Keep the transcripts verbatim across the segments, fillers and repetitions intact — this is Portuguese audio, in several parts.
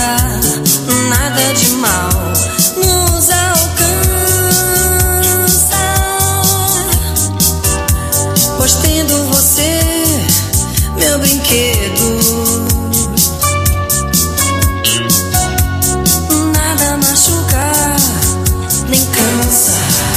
nada de mal nos alcança, pois tendo você, meu brinquedo, nada machuca nem cansa.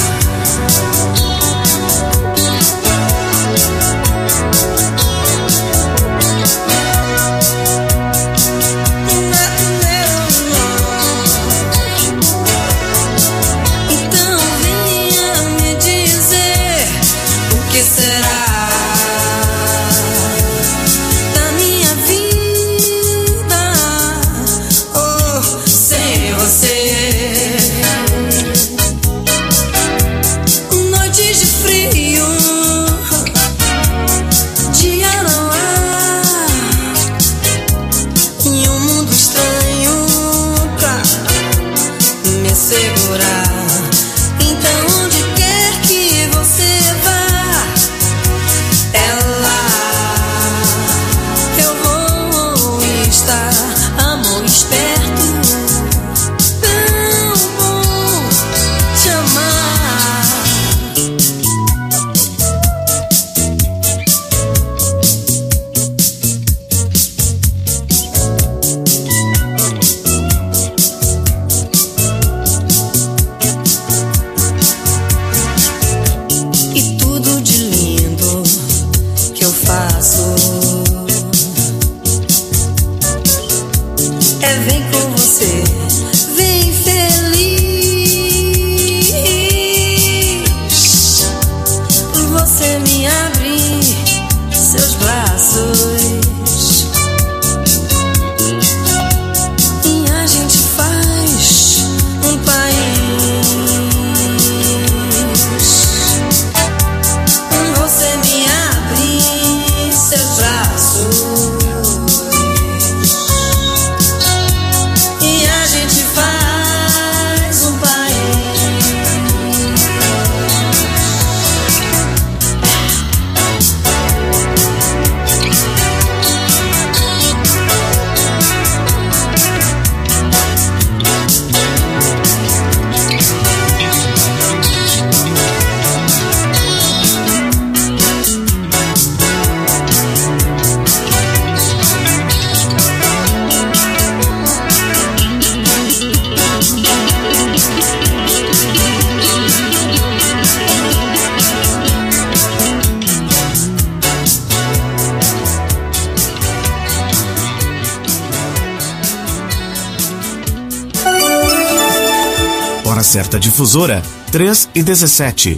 Certa Difusora, três e dezessete.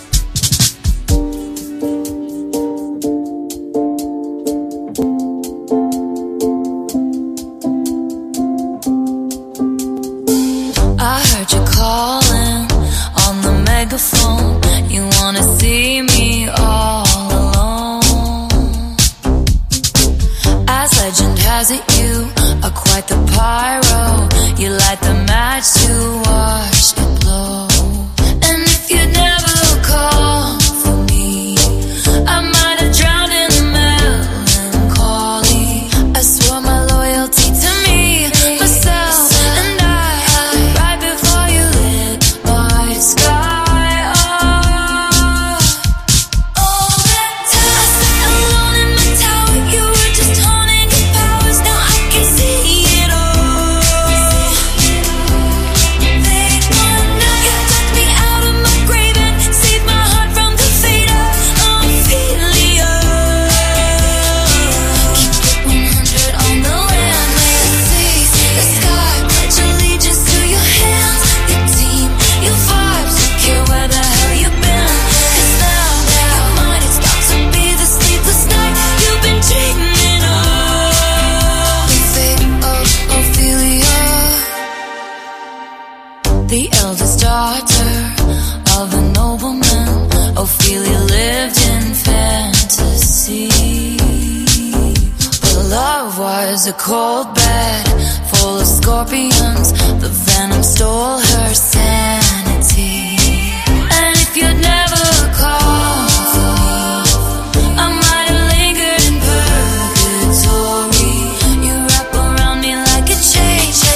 A cold bed full of scorpions. The venom stole her sanity. And if you'd never called for me, I might have lingered in purgatory. You wrap around me like a chain.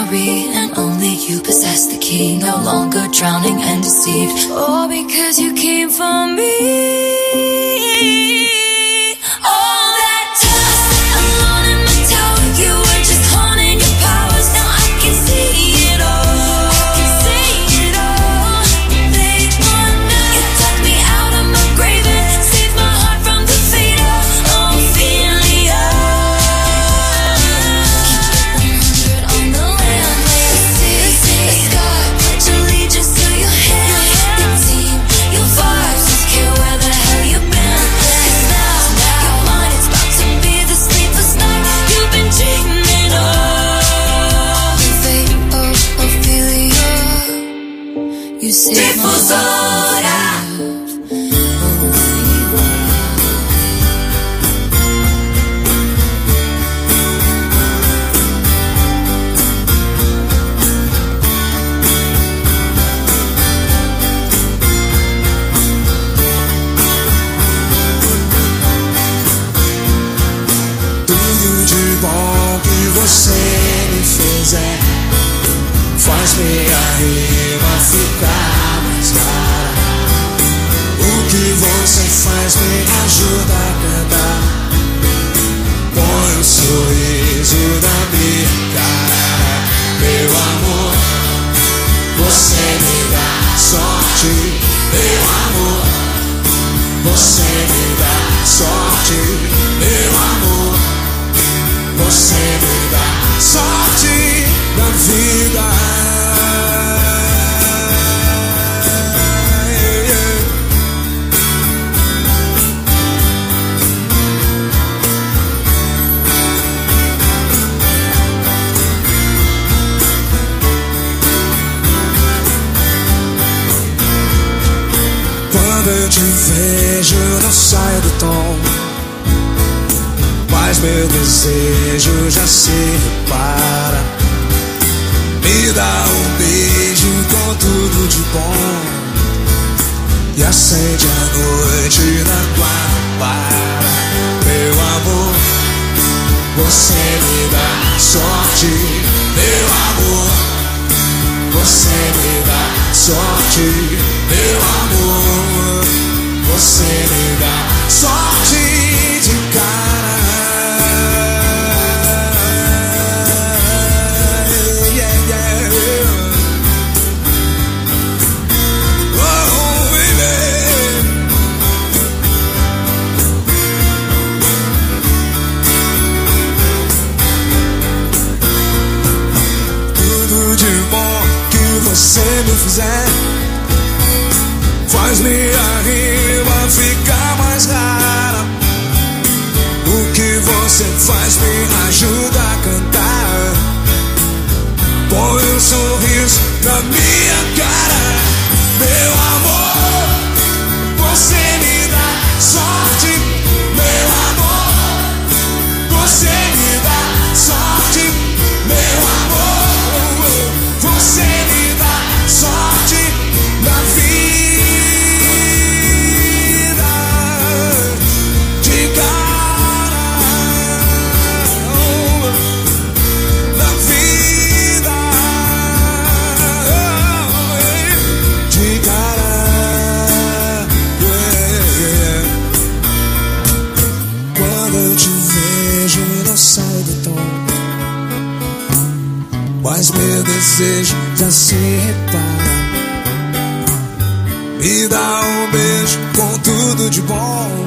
memory, and only you possess the key. No longer drowning and deceived, all because you came for me. All that time alone in my tower, you were just haunting your powers. Now I can see it all. I can see it all. Late one night, you dug me out of my grave and saved my heart from the fate of Ophelia. Keep it one hundred on the land, lay the sea, the sky, pledge allegiance to your hand. Your team, your vibes, don't care where the hell you've been. 'Cause now, you're mine, it's about to be the sleepless night you've been dreaming of. The fate of Ophelia, you saved my Difusora. Tudo de bom que você me fizer faz minha rima ficar mais clara. O que você faz me ajuda a cantar. Põe um sorriso na minha cara. Meu amor, você me dá sorte. Meu amor, você me dá sorte. Meu amor, você me dá sorte na vida. Yeah, yeah. Quando eu te vejo, não saio do tom, mas meu desejo já se repara. Me dá um beijo com tudo de bom e acende a noite na Guanabara. Meu amor, você me dá sorte. Meu amor, você me dá sorte. Meu amor, você me dá sorte de cara. Yeah, yeah. Oh, baby. Tudo de bom que você me fizer faz minha rima ficar mais rara. O que você faz me ajuda a cantar. Põe um sorriso na minha cara. Meu amor, você me dá sorte. Meu amor, você me dá sorte. Meu amor, você me dá sorte na vida. De cara, na vida. De cara, yeah, yeah. Quando eu te vejo, não sai do tom, mas meu desejo já se repara. Me dá um beijo com tudo de bom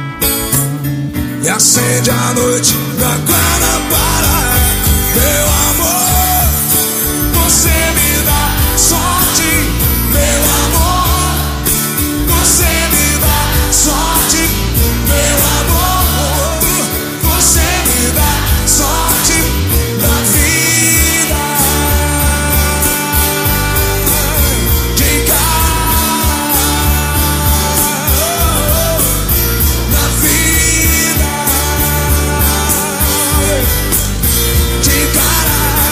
e acende a noite na Guanabara. Meu amor, você me dá sorte. Meu amor, você me dá sorte. Meu amor, você me dá sorte na vida. De cara, na vida. De cara.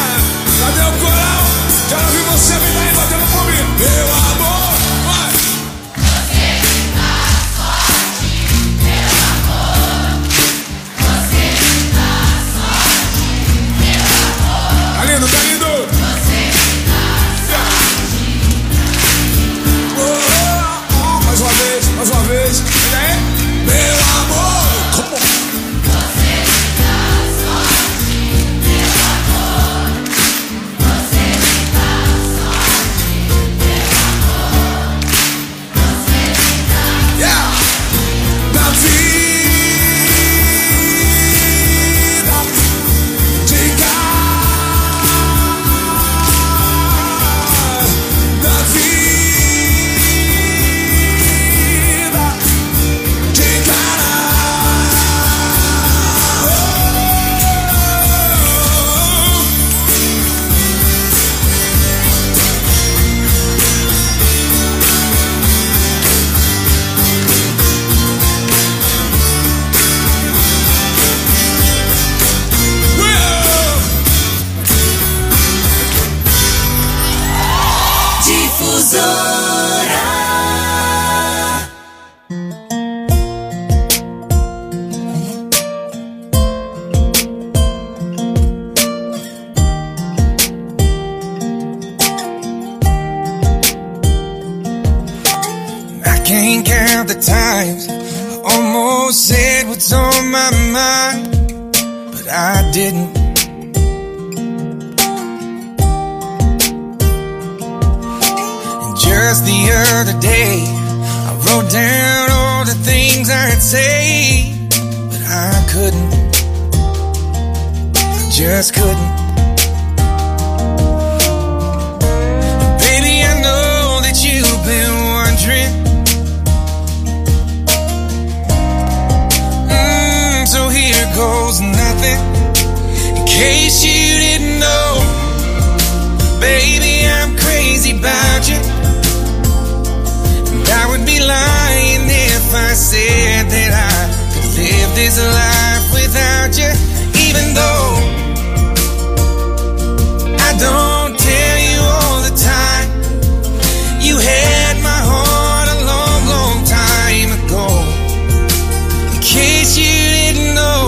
I can't count the times I almost said what's on my mind, but I didn't. And just the other day, I wrote down all the things I'd say, but I couldn't. I just couldn't. Baby, I know that you've been wondering. So here goes nothing, in case you didn't know. Baby, I'm crazy about you, and I would be lying if I said that I could live this life without you. Even though I don't tell you all the time, you had my heart a long, long time ago. In case you didn't know.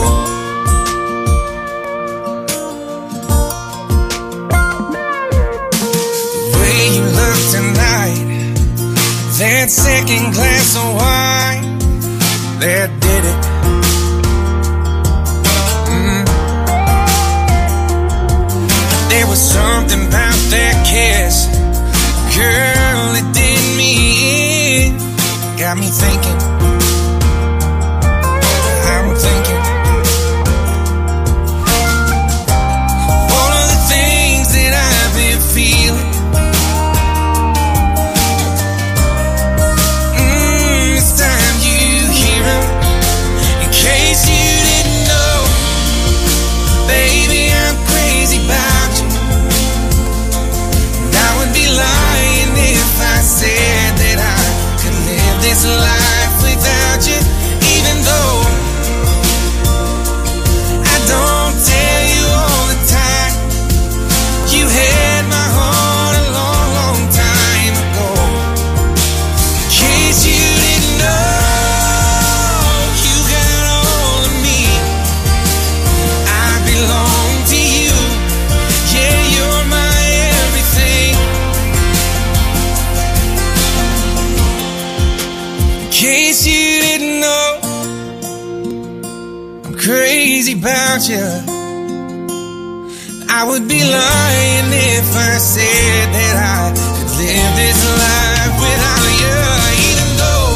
The way you look tonight, that second glass of wine, that did it. Mm. There was something about that kiss, girl, it did me in. Got me thinking, I'm thinking all of the things that I've been feeling. Mm, it's time you hear them, in case you didn't know. Baby, I'm crazy about you, and I would be lying if I said that I could live this life without you. Even though I don't tell you all the time, you had my heart a long, long time ago. In case you didn't know, you got all of me, I belong to you. Yeah, you're my everything. In case you didn't know, I'm crazy about you. I would be lying if I said that I could live this life without you. Even though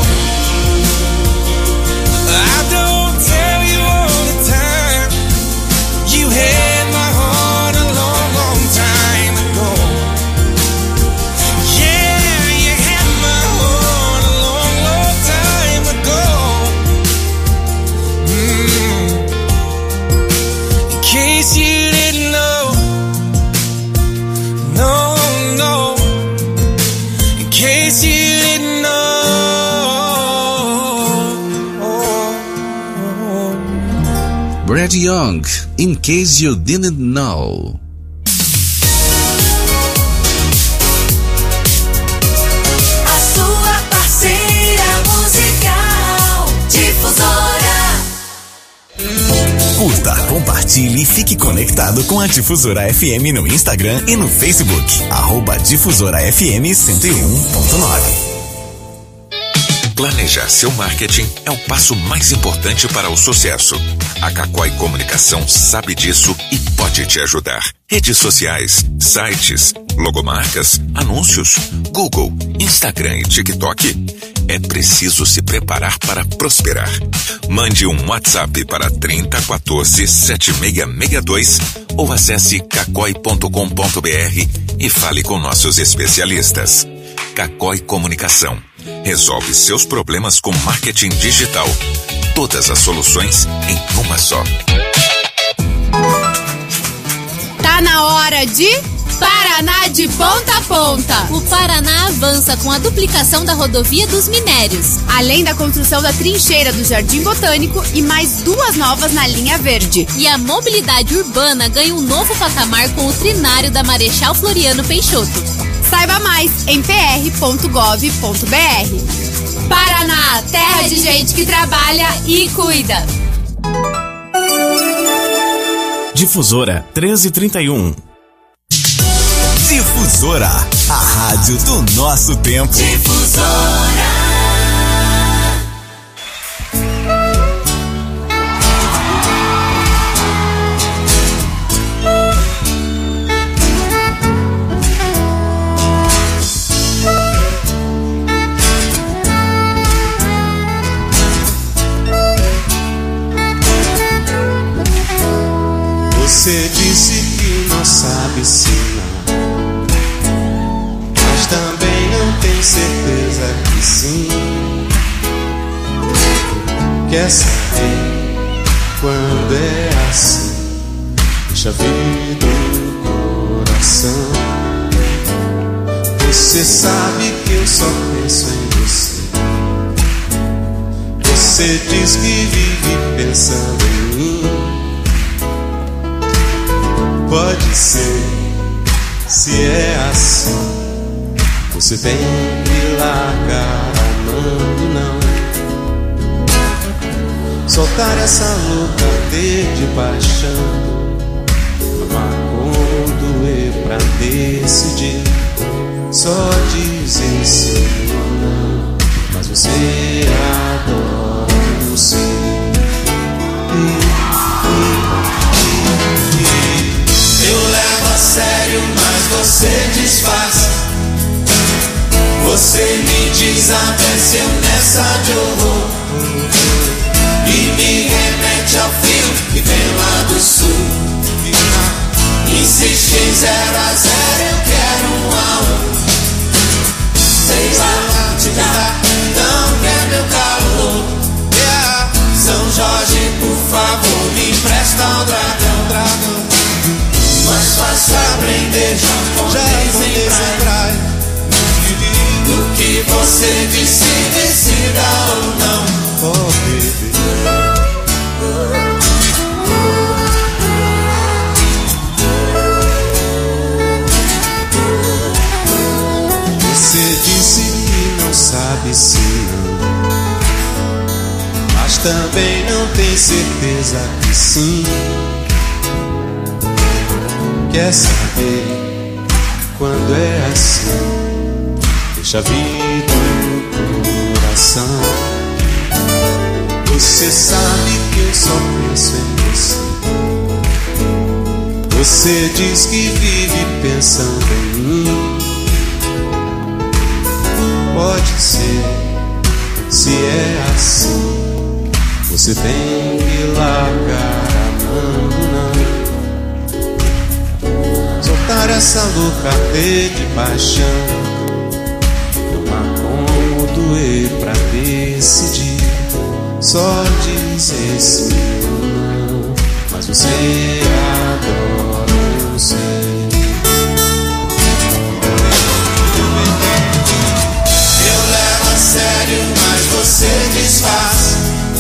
I don't tell you all the time, you had my heart a long, long time ago. Yeah, you had my heart a long, long time ago. Mm. In case you didn't know, no, no. In case you didn't know. Brad Young, In Case You Didn't Know. A sua parceira musical, Difusora. Curta, compartilhe e fique conectado com a Difusora F M no Instagram e no Facebook. Arroba Difusora F M cento e um ponto nove. Planejar seu marketing é o passo mais importante para o sucesso. A Cacói Comunicação sabe disso e pode te ajudar. Redes sociais, sites, logomarcas, anúncios, Google, Instagram e TikTok. É preciso se preparar para prosperar. Mande um WhatsApp para trinta quatorze, setenta e seis sessenta e dois ou acesse cacói ponto com ponto br e fale com nossos especialistas. Cacói Comunicação. Resolve seus problemas com marketing digital. Todas as soluções em uma só. Tá na hora de Paraná de ponta a ponta. O Paraná avança com a duplicação da rodovia dos Minérios, além da construção da trincheira do Jardim Botânico e mais duas novas na linha verde. E a mobilidade urbana ganha um novo patamar com o trinário da Marechal Floriano Peixoto. Saiba mais em p r ponto gov ponto b r. Paraná, terra de gente que trabalha e cuida. Difusora treze trinta e um. Difusora, a rádio do nosso tempo. Difusora. Você disse que não sabe se não, mas também não tem certeza que sim. Quer saber quando é assim? Deixa vir do coração. Você sabe que eu só penso em você. Você diz que vive pensando em mim. Pode ser, se é assim, você tem que largar a mão, não. Soltar essa louca ardor de paixão, amar com doer pra decidir. Só dizer sim ou não, mas você adora o sim. Eu levo a sério, mas você disfarça. Você me desabeceu nessa de horror e me remete ao fio que vem lá do sul. Insiste em zero a zero, eu quero um a um. Sei lá, te dar, não quer meu calor. Yeah. São Jorge, por favor, me empresta o dragão, dragão. Mais fácil aprender japonês em praia do que você disse, decida ou não. Oh, baby. Você disse que não sabe se não, mas também não tem certeza que sim. Quer saber quando é assim? Deixa vir do coração. Você sabe que eu só penso em você. Você diz que vive pensando em mim. Pode ser, se é assim, você tem que largar a mão, não. Soltar essa louca ardor de paixão, não há como doer pra decidir. Só dizer sim ou não, mas você adora o sim. Sério, mas você disfarça.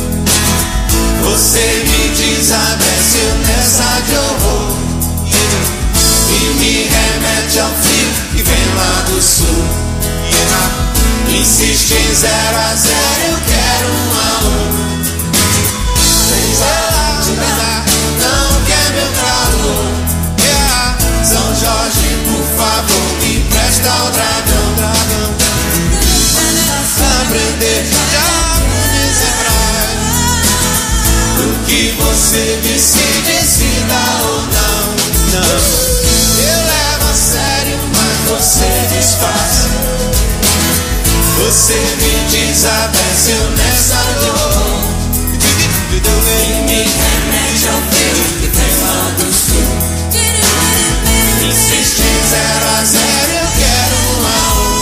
Você me desabeceu nessa de horror e me remete ao frio que vem lá do sul. Yeah. Insiste em zero a zero, eu quero um a um. Sei lá, te dá, não quer meu calor. Yeah. São Jorge, por favor, me empresta o dragão, dragão. Aprender japonês em praia do que você disse, decida ou não. Não, eu levo a sério, mas você disfarça. Você me desabeceu nessa dor e me remete ao frio que vem lá do sul. Insiste em zero a zero, eu quero um a um.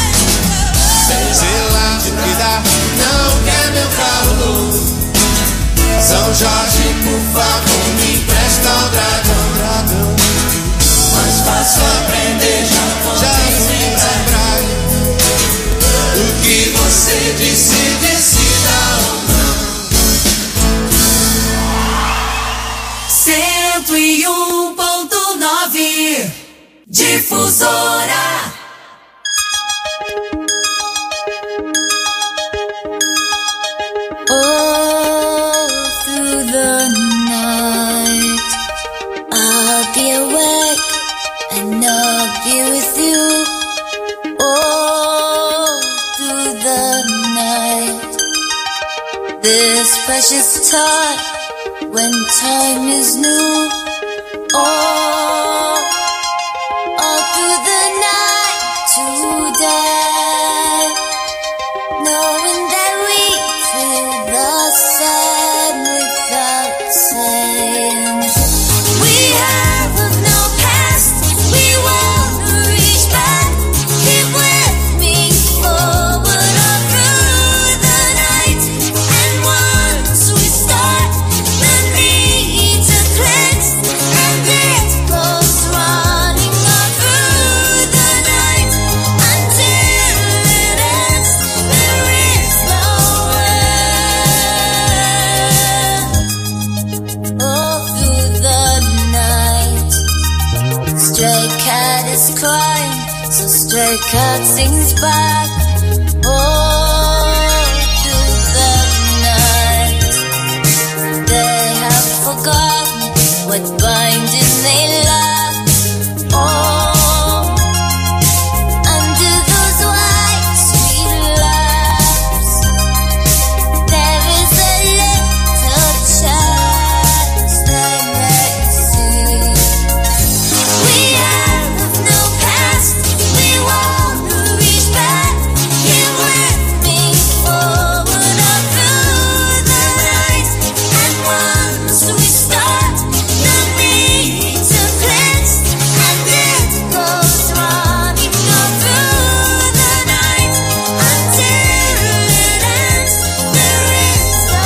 Sei lá, me dá, não quer meu calor. São Jorge, por favor, me empresta o dragão, dragão. Mais fácil aprender japonês em praia do que você disse, decida ou não. Cento e um ponto nove Difusora. All through the night I'll be awake and I'll be with you. All through the night, this precious time when time is new. All, all through the night today, knowing that we feel the same without saying. We play cutscenes back all through the night. They have forgotten what binding they lack. Oh, under those white street lamps, there is a little chance they may see. We have no past, we won't reach back. Here with me forward or through the night. And once we start, no need to cleanse. And it goes running all through the night until it ends. There is no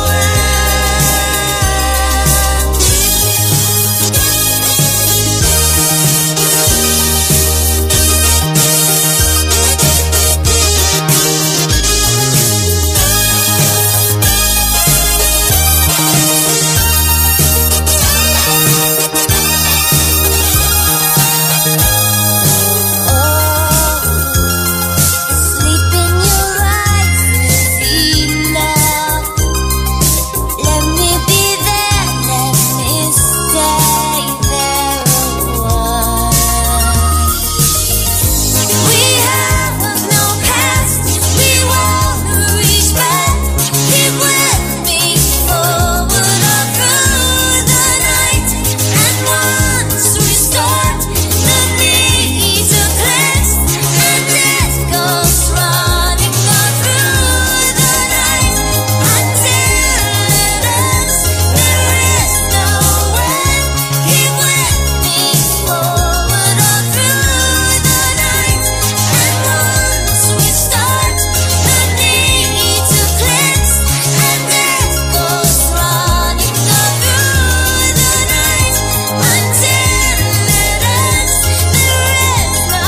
sleep in your eyes is enough. Let me be there, let me stay there a while. We have no past, we won't reach back. Keep with me forward or through the night. And once we start, no need to cleanse. And it goes running all through the night until it ends. There is no end. Keep with me forward or through the night. And once we start, no need to cleanse. And it goes running all through the night until it ends. There is no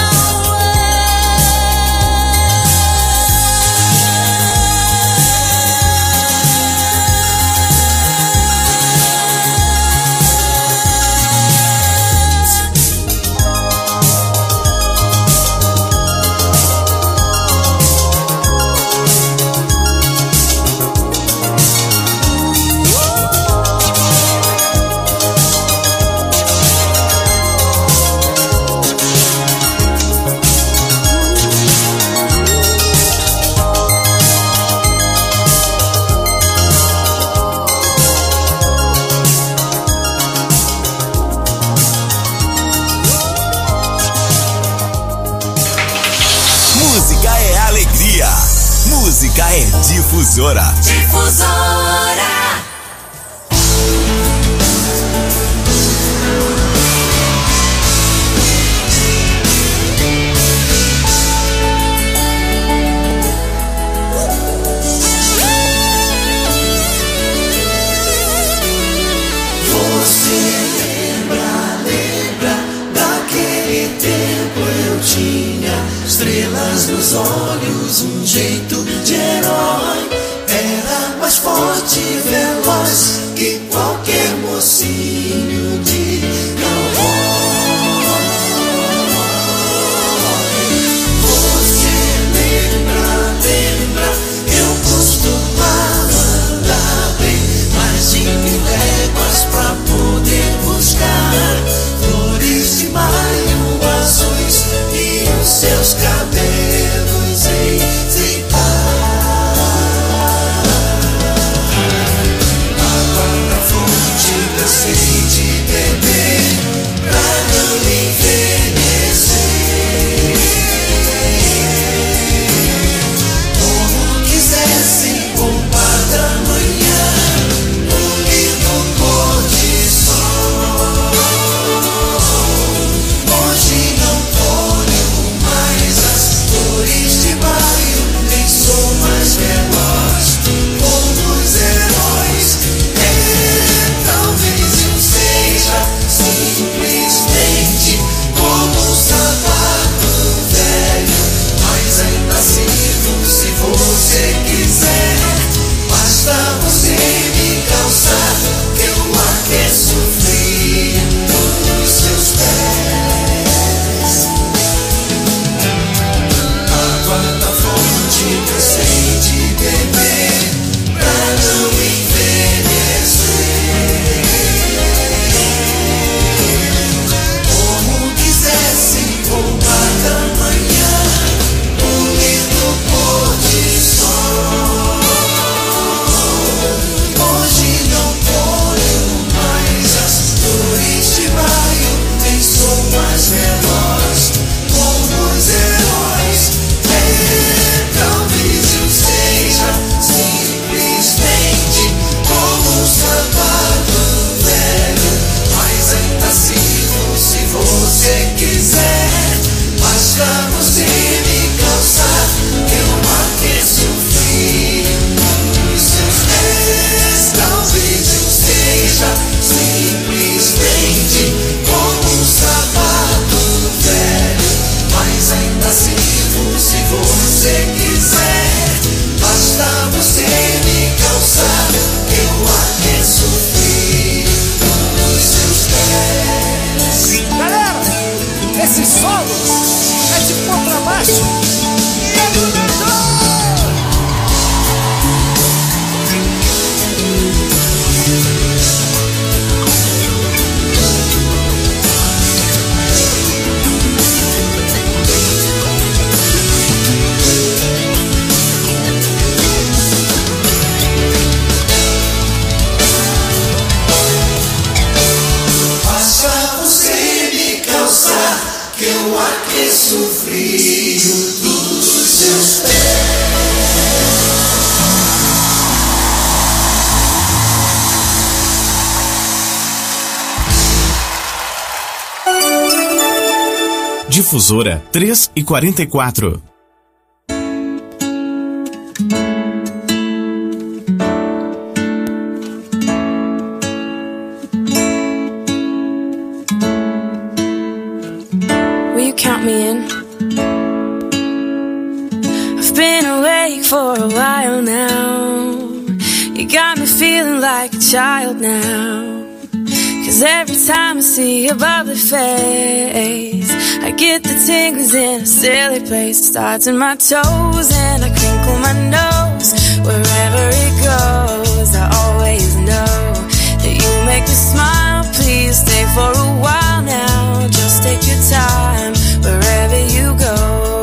Música é alegria. Música é difusora. Difusora. Você lembra, lembra daquele tempo eu tinha estrelas nos olhos, um jeito de herói. Era mais forte, velho. aqueço o frio dos seus pés. Difusora três e quarenta e quatro. Will you count me in? I've been awake for a while now. You got me feeling like a child now. Cause every time I see your bubbly face, I get the tingles in a silly place. It starts in my toes and I crinkle my nose. Wherever it goes, I always know that you make me smile. Please stay for a while now. Just take your time wherever you go.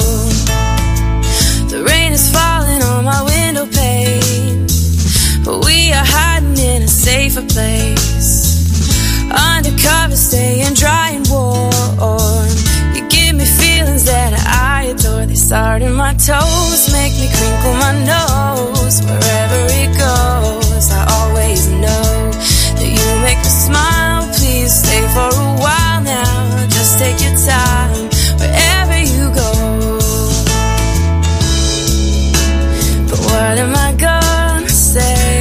The rain is falling on my window pane, but we are hiding in a safer place. Undercover, staying dry and warm. You give me feelings that I adore. They start in my toes, make me crinkle my nose. Wherever it goes, I always know that you make me smile. Please stay for a while now. Just take your time wherever you go. But what am I gonna say?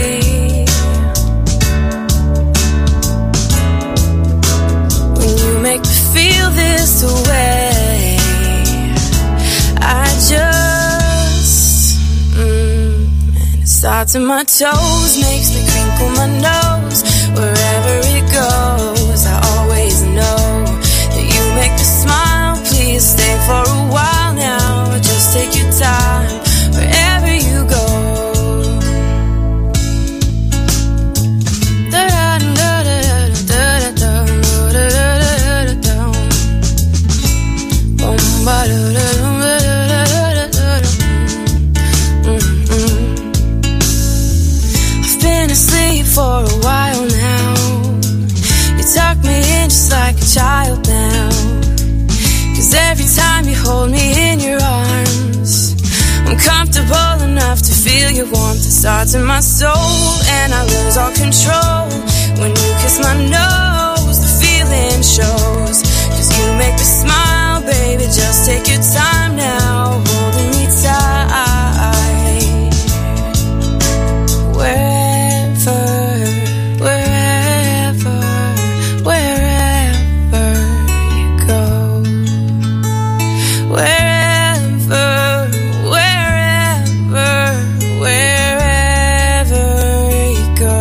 Make me feel this way. I just mm, and it starts in my toes, makes me crinkle my nose. Wherever it goes, I always know that you make me smile. Please stay for a while now. Just take your time wherever you go. I've been asleep for a while now. You tuck me in just like a child now. Cause every time you hold me in your arms, I'm comfortable enough to feel your warmth. It starts in my soul and I lose all control. When you kiss my nose, the feeling shows. Cause you make me smile, baby, just take your time now, holding me tight. Wherever, wherever, wherever you go. Wherever, wherever, wherever you go.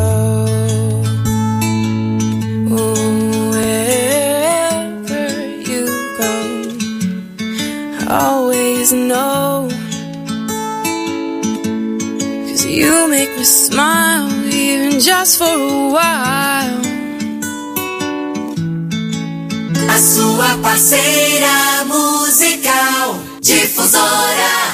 Wherever you go, I always know. Cause you make me smile, even just for a while. A sua parceira musical, Difusora.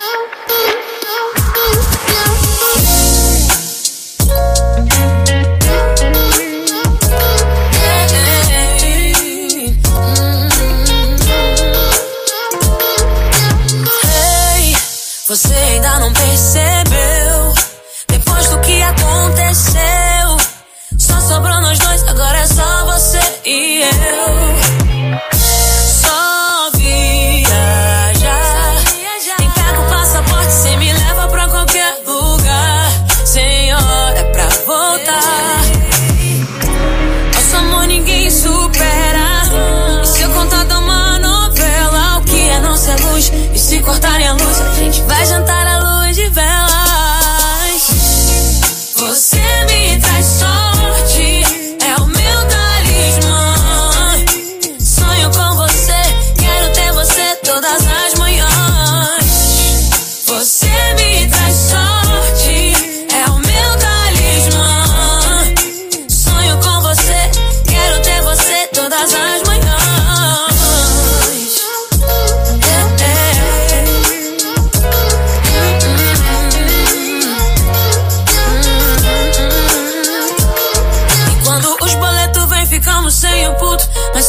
Você ainda não percebeu? Depois do que aconteceu, só sobrou nós dois, agora é só você e eu. Só viajar, em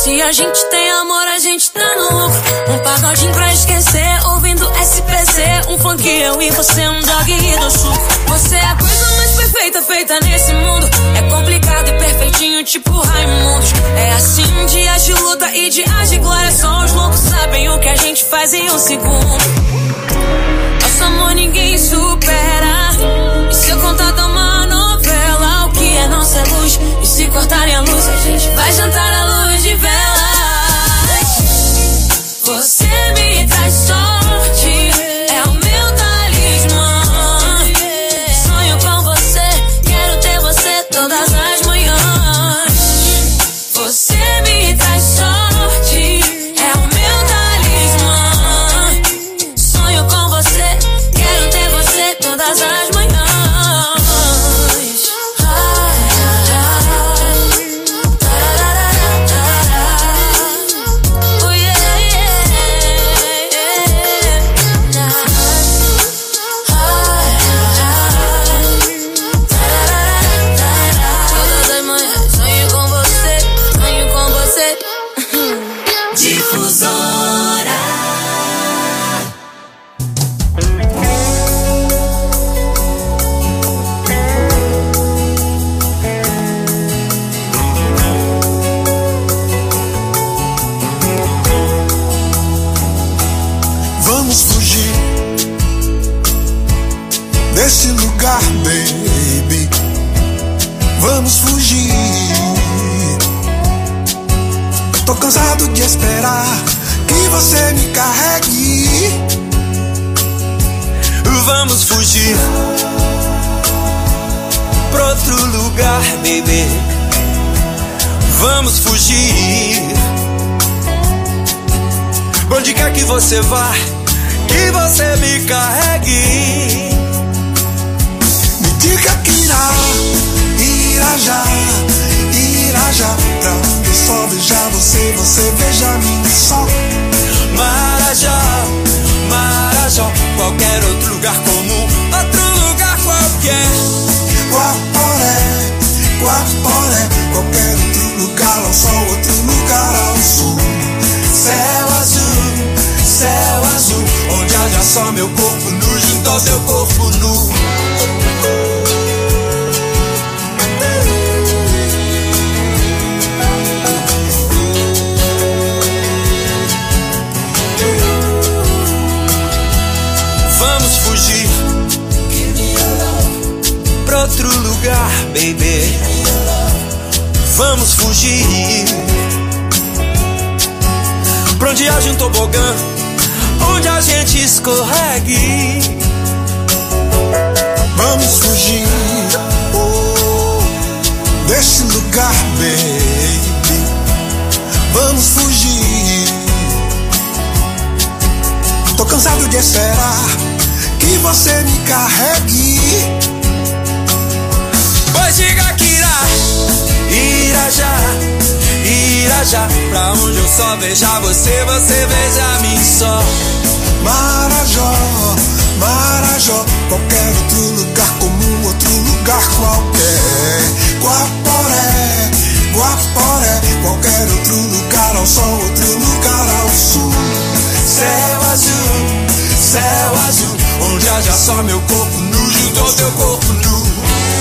Se a gente tem amor, a gente tá no lucro. Um pagodinho pra esquecer, ouvindo S P C. Um funk eu e você, um dog e do suco. Você é a coisa mais perfeita feita nesse mundo. É complicado e perfeitinho, tipo Raimundos. É assim, dias de luta e dias de glória. Só os loucos sabem o que a gente faz em um segundo. Nosso amor ninguém supera. E se eu contar tão uma novela, o que é nossa luz? E se cortarem a luz, a gente vai jantar à luz de velas. Você me traz sorte, é o meu talismã. Sonho com você, quero ter você todas as manhãs. Você me traz sorte, é o meu talismã. Sonho com você, quero ter você todas as manhãs. Desse lugar, baby, vamos fugir. Tô cansado de esperar que você me carregue. Vamos fugir pra outro lugar, baby. Vamos fugir. Onde quer que você vá, que você me carregue. Diga que irá, irá já, irá já. Pra onde eu só beijar você, você beija mim só. Marajó, Marajó, qualquer outro lugar comum, outro lugar qualquer. Guaporé, Guaporé, qualquer outro lugar ao sol, outro lugar ao sul. Céu azul, céu azul, onde haja só meu corpo nu junto ao teu corpo nu. Vamos fugir pra outro lugar, baby. Vamos fugir pra onde haja um tobogã, onde a gente escorregue. Vamos fugir oh, desse lugar, baby. Vamos fugir. Tô cansado de esperar que você me carregue. Pois diga que irá, irá já, irá já. Pra onde eu só beijar você, você beija mim só. Marajó, Marajó, qualquer outro lugar comum, outro lugar qualquer. Guaporé, Guaporé, qualquer outro lugar ao sol, outro lugar ao sul. Céu azul, céu azul, onde haja só meu corpo nu junto ao teu corpo nu.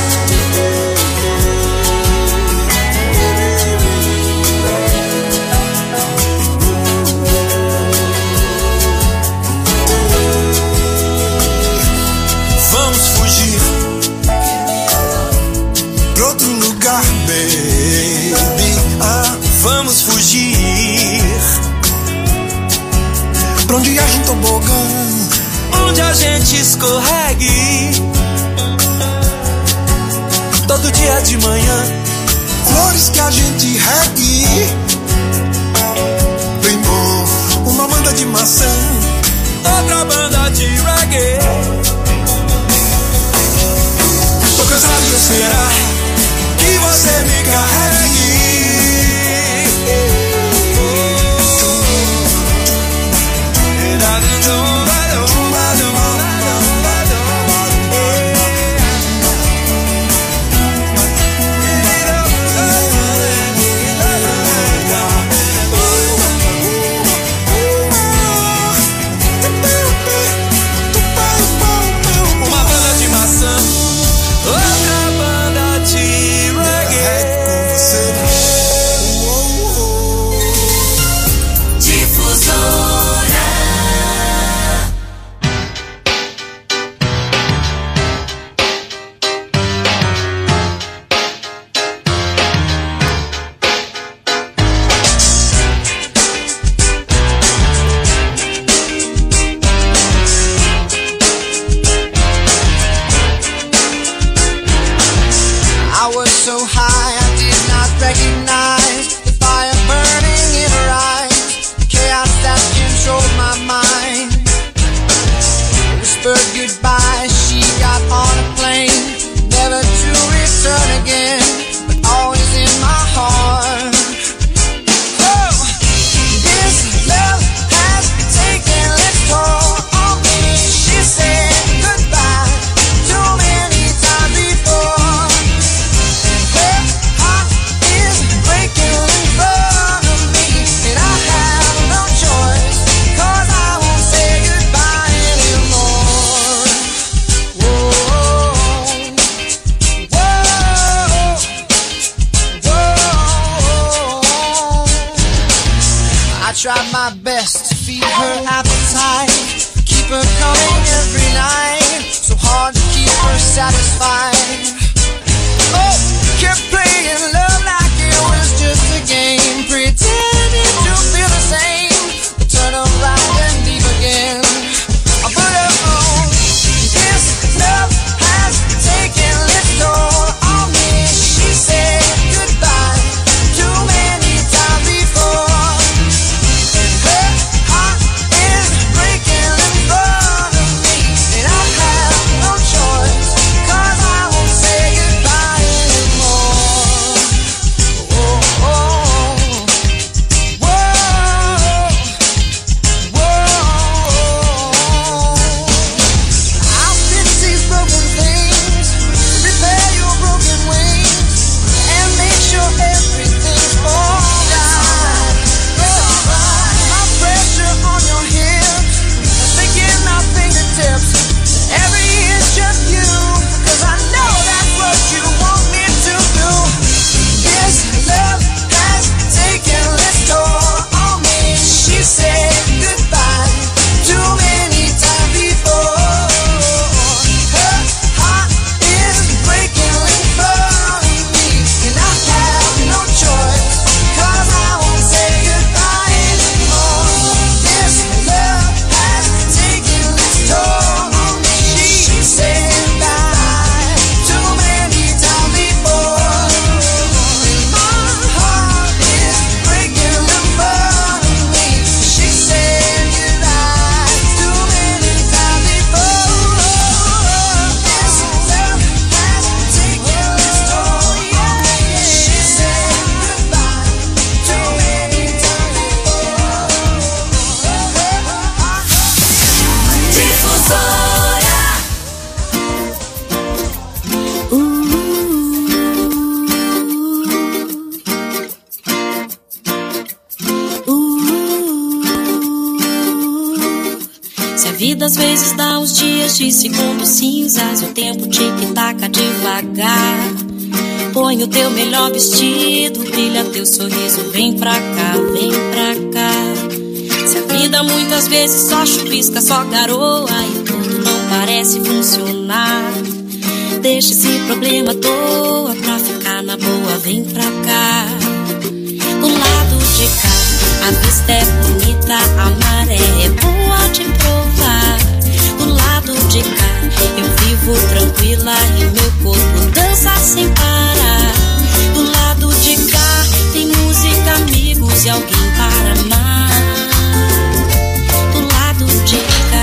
Vamos fugir pra outro lugar, baby. Ah, vamos fugir pra onde haja um tobogã, onde a gente escorregue. Todo dia de manhã, flores que a gente regue. Bem bom, uma banda de maçã, outra banda de reggae. Tô cansado de esperar que você me carregue. so high I did not recognize the fire burning in her eyes, the chaos that controlled my mind. Whispered goodbye, she got on a plane, never to return again, but always in my heart. Oh, this love has taken its toll on me. She said goodbye too many times before, and her heart is breaking in front of me, and I have no choice, 'cause I won't say goodbye anymore. Whoa, whoa, whoa. I tried my best to feed her appetite, keep her coming every night, so hard to keep her satisfied. Oh, kept playing love like it was just a game, pretending to feel the same, but turn around and leave again. But oh, this love has taken its toll on me. She said goodbye too many times before, and her heart is breaking in front of me, and I have no choice, 'cause I won't say goodbye anymore. Oh, oh, whoa, whoa. I'll fix these broken things, repair your broken wings, and make sure everything's alright. My pressure on your hips, thinking my fingertips, every inch just you, 'cause I know that's what you want me to do. This love has taken its toll on me. She said goodbye too many times before. Her heart is breaking in front of me, and I have no choice, 'cause I won't say goodbye anymore. This love has taken its toll on me. She said goodbye too many times before, and my heart is breaking in front of me. She said goodbye too many times before. This love has taken its toll on me. She said goodbye too many times before. Se a vida às vezes dá uns dias de segundos cinzas, o tempo tic-taca devagar. Põe o teu melhor vestido, brilha teu sorriso, vem pra cá, vem pra cá. Se a vida muitas vezes só chuvisca, só garoa e tudo não parece funcionar, deixa esse problema à toa pra ficar na boa, vem pra cá. Do lado de cá, a vista é bonita, a maré é boa de provar. Do lado de cá, eu vivo tranquila e meu corpo dança sem parar. Do lado de cá, tem música, amigos e alguém para amar. Do lado de cá,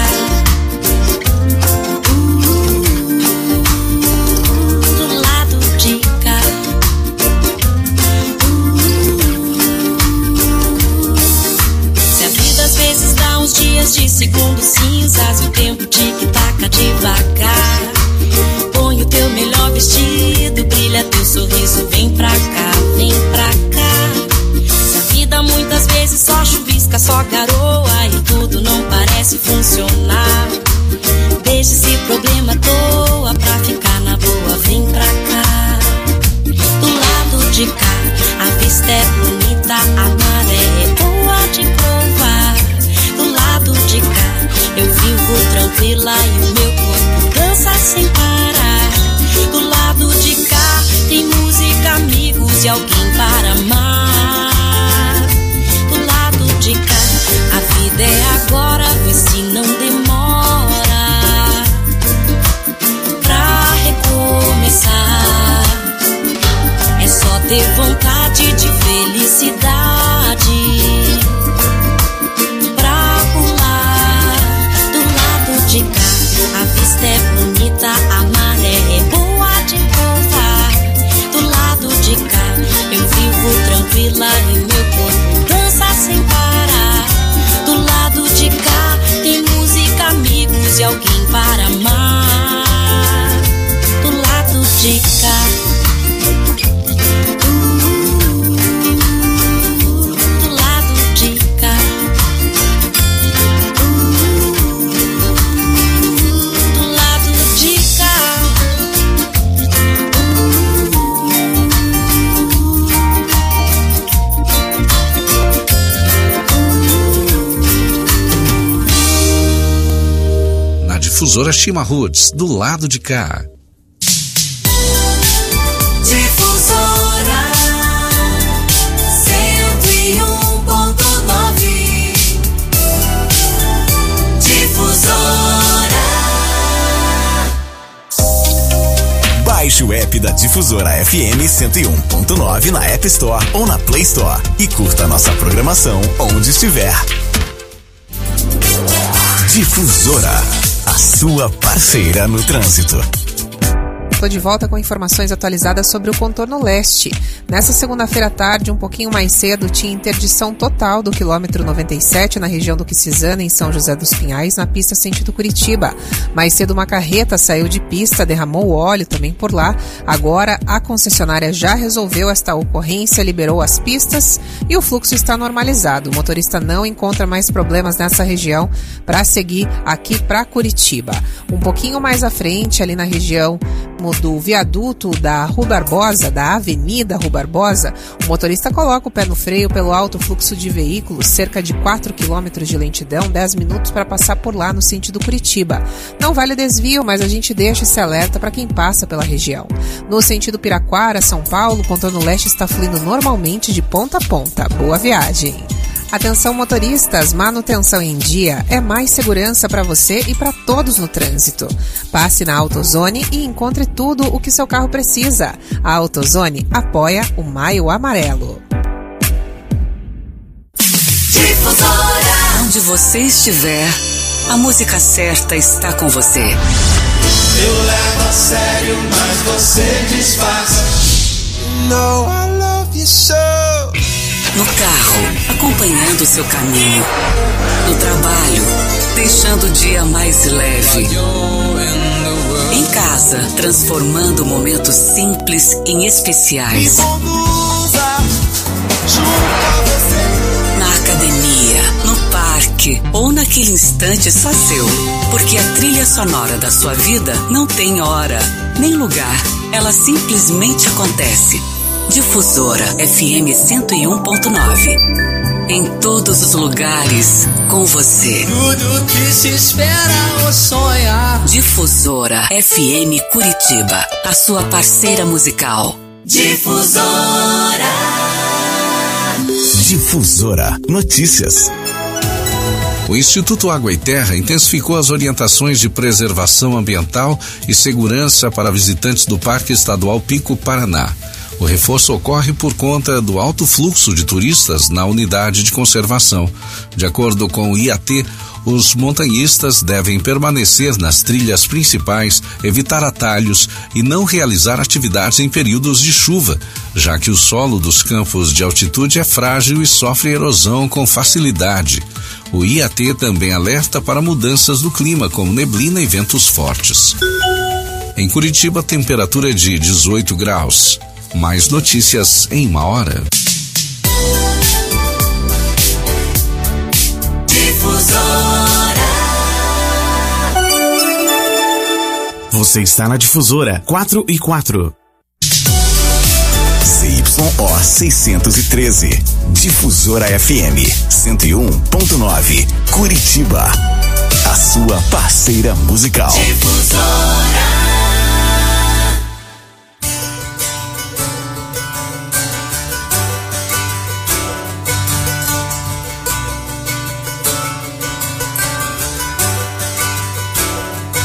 do lado de cá, se a vida às vezes dá uns dias de segundos cinzas, o tempo tic-taca devagar. Põe o teu melhor vestido, brilha ter vontade de felicidade. Pra pular do lado de cá, a vista é bonita, a maré é boa de provar. Do lado de cá, eu vivo tranquila e meu corpo dança sem parar. Do lado de cá, tem música, amigos e alguém para amar. Do lado de cá, Difusora Shima Roots, do lado de cá. Difusora cento e um ponto nove. Difusora. Baixe o app da Difusora F M cento e um ponto nove na App Store ou na Play Store e curta a nossa programação onde estiver. Difusora, a sua parceira no trânsito. Estou de volta com informações atualizadas sobre o contorno leste. Nessa segunda-feira à tarde, um pouquinho mais cedo, tinha interdição total do quilômetro noventa e sete na região do Quisizana, em São José dos Pinhais, na pista sentido Curitiba. Mais cedo, uma carreta saiu de pista, derramou óleo também por lá. Agora, a concessionária já resolveu esta ocorrência, liberou as pistas e o fluxo está normalizado. O motorista não encontra mais problemas nessa região para seguir aqui para Curitiba. Um pouquinho mais à frente, ali na região do viaduto da Rua Barbosa, da Avenida Rua Barbosa, o motorista coloca o pé no freio pelo alto fluxo de veículos, cerca de quatro quilômetros de lentidão, dez minutos para passar por lá no sentido Curitiba. Não vale desvio, mas a gente deixa esse alerta para quem passa pela região. No sentido Piraquara, São Paulo, o contorno leste está fluindo normalmente de ponta a ponta. Boa viagem! Atenção motoristas, manutenção em dia é mais segurança para você e para todos no trânsito. Passe na AutoZone e encontre tudo o que seu carro precisa. A AutoZone apoia o Maio Amarelo. Difusora. Onde você estiver, a música certa está com você. Eu levo a sério, mas você disfarça. No, I love you so. No carro, acompanhando o seu caminho. No trabalho, deixando o dia mais leve. Em casa, transformando momentos simples em especiais. Na academia, no parque ou naquele instante só seu. Porque a trilha sonora da sua vida não tem hora, nem lugar. Ela simplesmente acontece. Difusora F M cento e um ponto nove. Em todos os lugares, com você. Tudo que se espera ou sonha. Difusora F M Curitiba, a sua parceira musical. Difusora. Difusora Notícias. O Instituto Água e Terra intensificou as orientações de preservação ambiental e segurança para visitantes do Parque Estadual Pico Paraná. O reforço ocorre por conta do alto fluxo de turistas na unidade de conservação. De acordo com o I A T, os montanhistas devem permanecer nas trilhas principais, evitar atalhos e não realizar atividades em períodos de chuva, já que o solo dos campos de altitude é frágil e sofre erosão com facilidade. O I A T também alerta para mudanças do clima, como neblina e ventos fortes. Em Curitiba, a temperatura é de dezoito graus. Mais notícias em uma hora. Difusora. Você está na Difusora quatro e quatro. C Y O seiscentos e treze. Difusora F M cento e um ponto nove. Curitiba. A sua parceira musical. Difusora.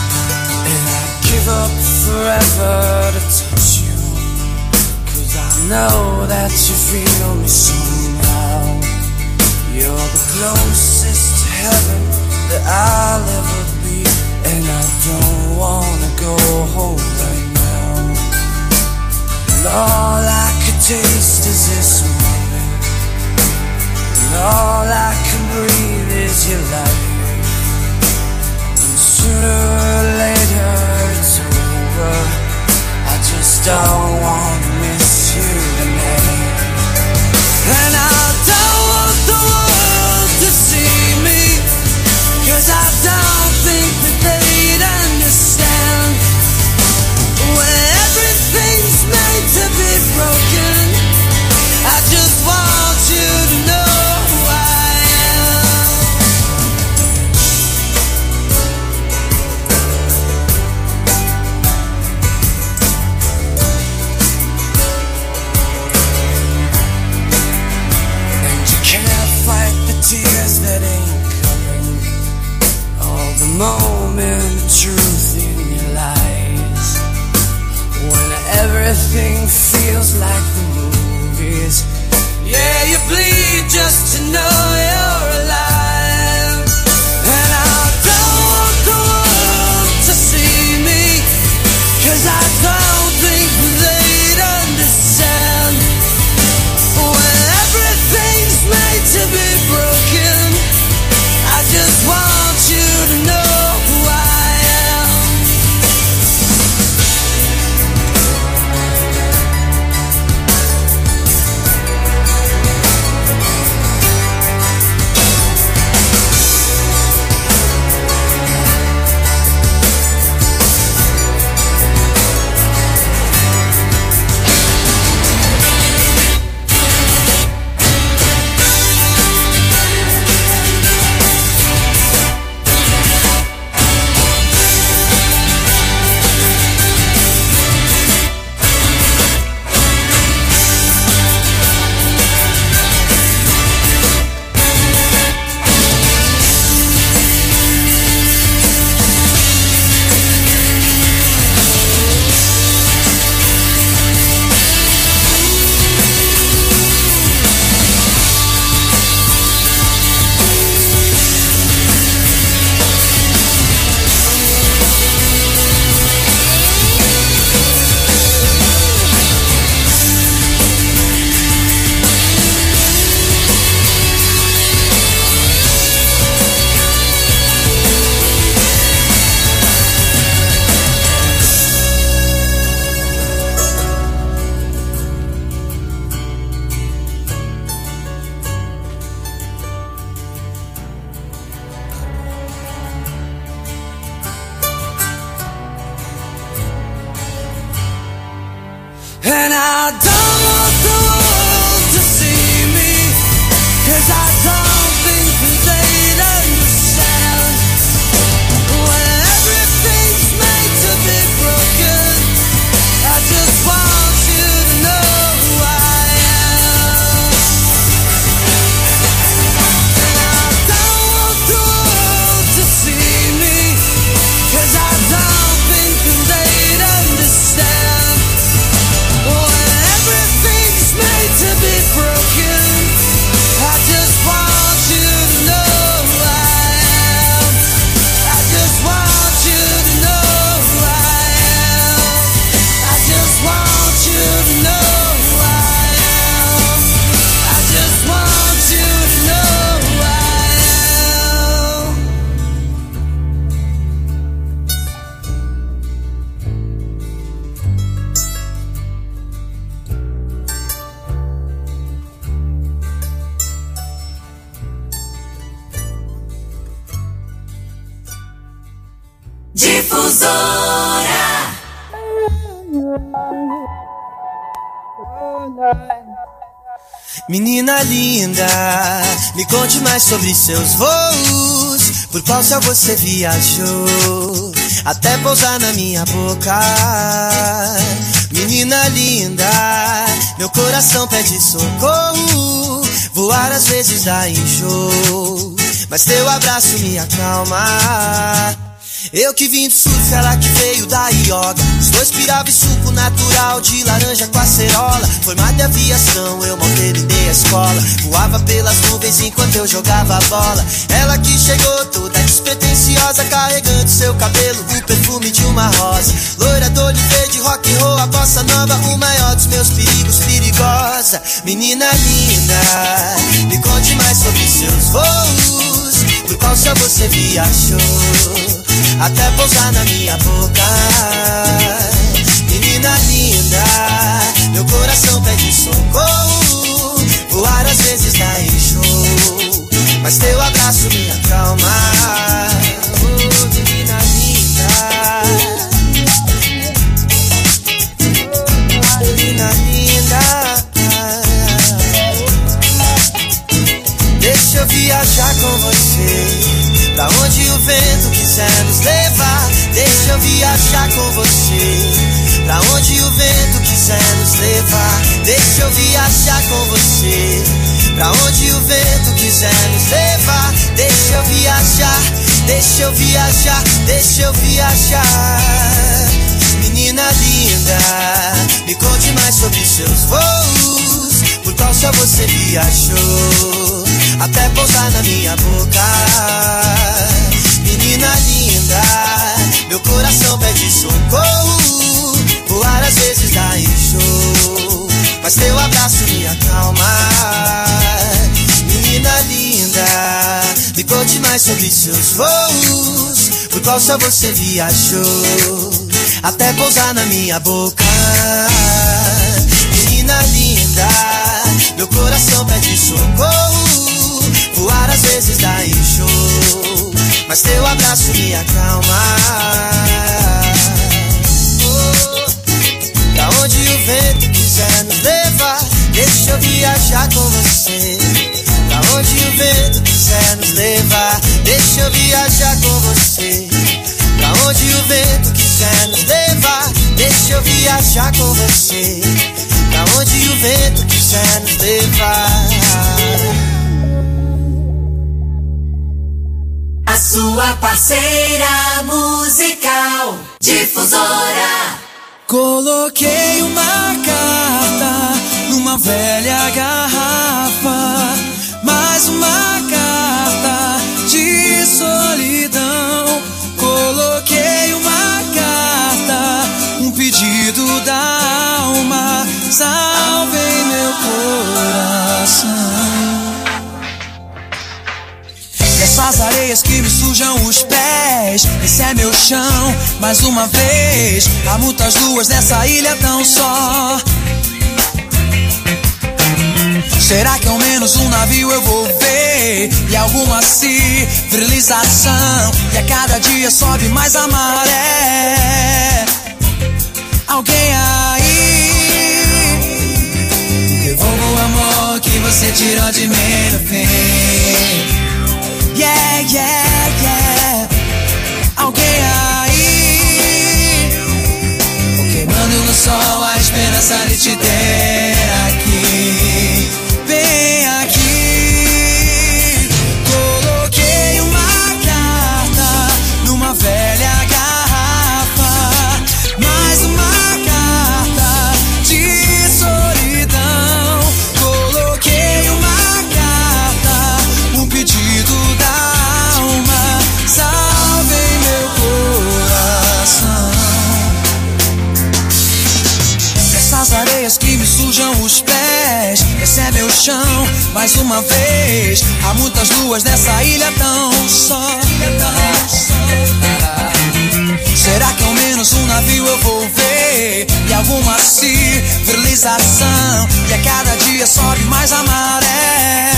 Forever to touch you, 'cause I know that you feel me somehow. You're the closest to heaven that I'll ever be, and I don't wanna go home right now. And all I could taste is this moment, and all I can breathe is your light. And sooner or later it's over, I just don't wanna miss you tonight. And I don't want the world to see me, 'cause I don't think that they'd understand. When everything's made to be broken, I just want you to know who I am. And you can't fight the tears that ain't coming, all the moment of truth in your lies. When everything feels like the movies, yeah, you bleed just to know you're alive. And I don't want the world to see me, 'cause I don't think they'd understand. When everything's made to be broken, I just want you to know who I am. And I don't want the world to see me, 'cause I don't think that they'd understand. When everything's made to be broken, I just want you to know who I am. And I don't want the world to see me, 'cause I don't think that they'd understand. When everything's made to be broken, I just want you to know who I am. I just want you to know who I am. I just want you to know who I am. I just want you to know who I am. Difusora. Menina linda, me conte mais sobre seus voos. Por qual céu você viajou até pousar na minha boca? Menina linda, meu coração pede socorro. Voar às vezes dá enjoo, mas teu abraço me acalma. Eu que vim do surf, ela que veio da yoga. Os dois pirava em suco natural de laranja com acerola. Formado em aviação, eu mal terminei a escola. Voava pelas nuvens enquanto eu jogava bola. Ela que chegou toda despretensiosa, carregando seu cabelo, o perfume de uma rosa. Loira do olho verde, rock and roll, a bossa nova, o maior dos meus perigos, perigosa. Menina linda, me conte mais sobre seus voos. Por qual céu você viajou, até pousar na minha boca. Menina linda, meu coração pede socorro. Voar às vezes dá enjoo, mas teu abraço me acalma. Oh, menina linda, menina linda, deixa eu viajar com você, pra onde o vento quiser nos levar. Deixa eu viajar com você, pra onde o vento quiser nos levar. Deixa eu viajar com você, pra onde o vento quiser nos levar. Deixa eu viajar, deixa eu viajar, deixa eu viajar. Menina linda, me conte mais sobre seus voos. Por qual céu você viajou, até pousar na minha boca. Menina linda, meu coração pede socorro. Voar às vezes dá enjoo, mas teu abraço me acalma. Menina linda, me conte mais sobre seus voos. Por qual céu você viajou, até pousar na minha boca. Menina linda, meu coração pede socorro. Voar às vezes dá enjoo, mas teu abraço me acalma. Oh, pra onde o vento quiser nos levar. Deixa eu viajar com você, pra onde o vento quiser nos levar. Deixa eu viajar com você, pra onde o vento quiser nos levar. Deixa eu viajar com você, pra onde o vento quiser nos levar. A sua parceira musical, Difusora. Coloquei uma carta numa velha garrafa, mais uma carta de solidão. Coloquei uma carta, um pedido da alma, salvei meu coração. Essas areias que me sujam os pés, esse é meu chão, mais uma vez. Há muitas luas nessa ilha tão só. Será que ao menos um navio eu vou ver? E alguma civilização, e a cada dia sobe mais a maré. Alguém aí, devolva o amor que você tirou de mim no fim. Yeah, yeah, yeah. Alguém aí, queimando no sol a esperança de te ter aqui. Vem aqui. Coloquei uma carta numa velha garrafa, mais uma carta de solidão. Coloquei uma carta, um pedido da alma, salvei meu coração. Essas areias que me sujam os pés, esse é meu chão, mais uma vez. Há muitas luas nessa ilha tão só. Será que ao menos um navio eu vou ver? E alguma civilização, e a cada dia sobe mais a maré.